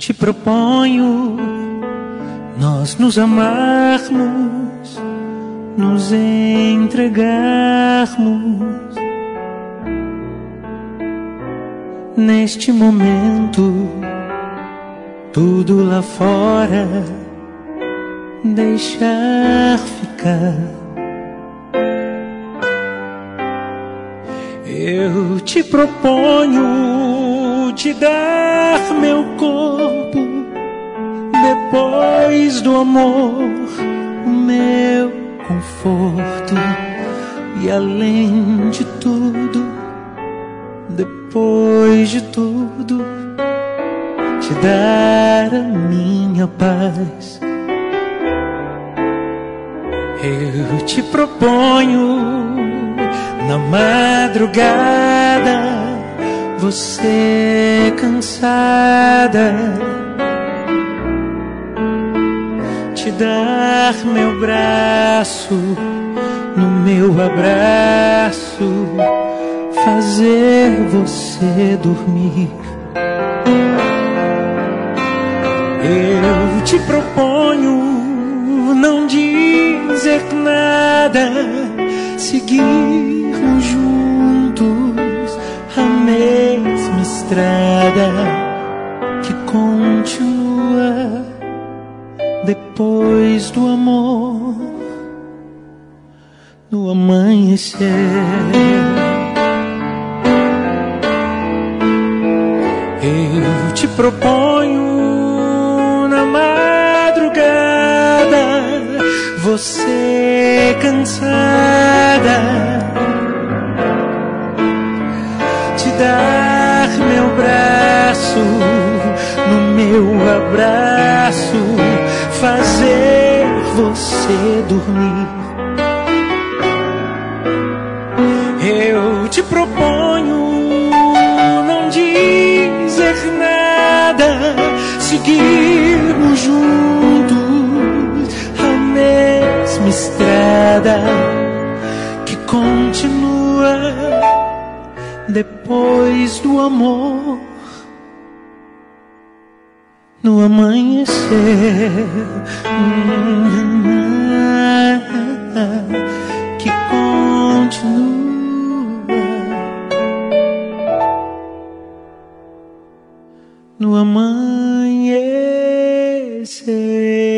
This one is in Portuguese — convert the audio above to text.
te proponho nós nos amarmos, nos entregarmos neste momento, tudo lá fora deixar ficar. Eu te proponho te dar meu corpo, depois do amor, o meu conforto, e além de tudo, depois de tudo, te dar a minha paz. Eu te proponho na madrugada, você cansada, te dar meu braço, no meu abraço, fazer você dormir. Eu te proponho não dizer nada, seguirmos juntos a mesma estrada que continua depois do amor, no amanhecer. Eu te proponho na madrugada, você cansada, te dar meu braço, no meu abraço, fazer você dormir. Eu te proponho não dizer nada, seguirmos juntos a mesma estrada que continua depois do amor, no amanhecer, que continua no amanhecer.